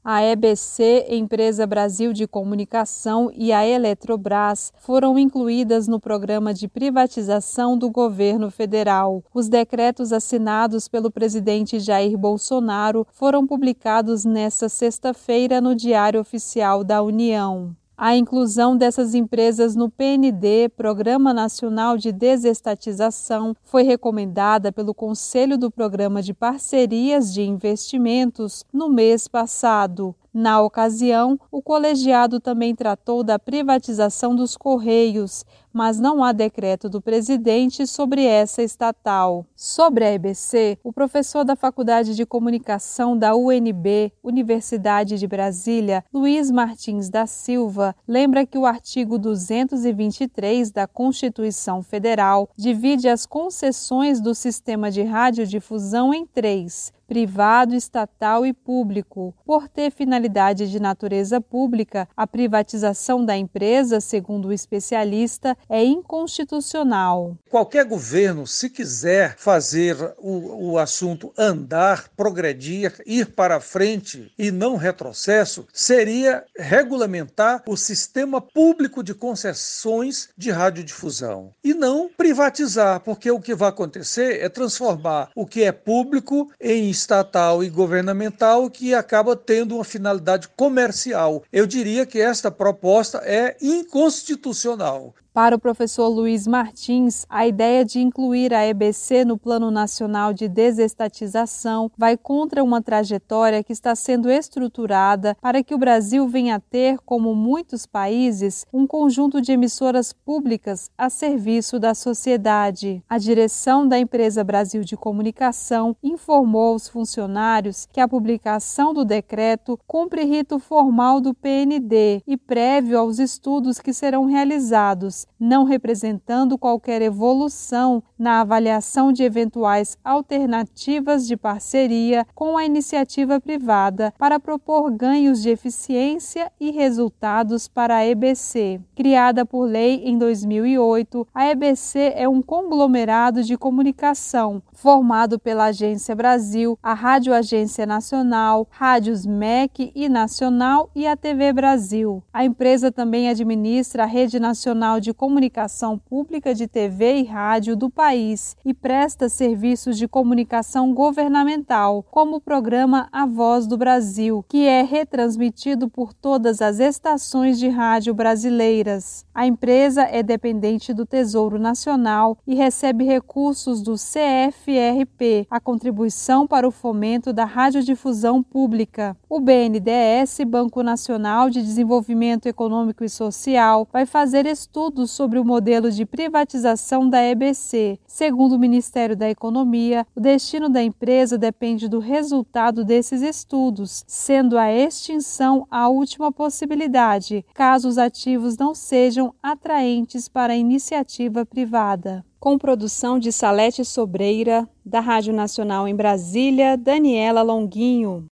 A EBC, Empresa Brasil de Comunicação, e a Eletrobras foram incluídas no programa de privatização do governo federal. Os decretos assinados pelo presidente Jair Bolsonaro foram publicados nesta sexta-feira no Diário Oficial da União. A inclusão dessas empresas no PND, Programa Nacional de Desestatização, foi recomendada pelo Conselho do Programa de Parcerias de Investimentos no mês passado. Na ocasião, o colegiado também tratou da privatização dos Correios, mas não há decreto do presidente sobre essa estatal. Sobre a EBC, o professor da Faculdade de Comunicação da UNB, Universidade de Brasília, Luiz Martins da Silva, lembra que o artigo 223 da Constituição Federal divide as concessões do sistema de radiodifusão em três: privado, estatal e público. Por ter finalidade de natureza pública, a privatização da empresa, segundo o especialista, é inconstitucional. Qualquer governo, se quiser fazer o assunto andar, progredir, ir para frente e não retrocesso, seria regulamentar o sistema público de concessões de radiodifusão e não privatizar, porque o que vai acontecer é transformar o que é público em estatal e governamental, que acaba tendo uma finalidade comercial. Eu diria que esta proposta é inconstitucional. Para o professor Luiz Martins, a ideia de incluir a EBC no Plano Nacional de Desestatização vai contra uma trajetória que está sendo estruturada para que o Brasil venha a ter, como muitos países, um conjunto de emissoras públicas a serviço da sociedade. A direção da Empresa Brasil de Comunicação informou aos funcionários que a publicação do decreto cumpre rito formal do PND e prévio aos estudos que serão realizados, não representando qualquer evolução na avaliação de eventuais alternativas de parceria com a iniciativa privada para propor ganhos de eficiência e resultados para a EBC. Criada por lei em 2008, a EBC é um conglomerado de comunicação formado pela Agência Brasil, a Rádio Agência Nacional, Rádios MEC e Nacional e a TV Brasil. A empresa também administra a Rede Nacional de Comunicação Pública de TV e Rádio do país e presta serviços de comunicação governamental, como o programa A Voz do Brasil, que é retransmitido por todas as estações de rádio brasileiras. A empresa é dependente do Tesouro Nacional e recebe recursos do CFRP, a Contribuição para o Fomento da Radiodifusão Pública. O BNDES, Banco Nacional de Desenvolvimento Econômico e Social, vai fazer estudos sobre o modelo de privatização da EBC. Segundo o Ministério da Economia, o destino da empresa depende do resultado desses estudos, sendo a extinção a última possibilidade, caso os ativos não sejam atraentes para a iniciativa privada. Com produção de Salete Sobreira, da Rádio Nacional em Brasília, Daniela Longuinho.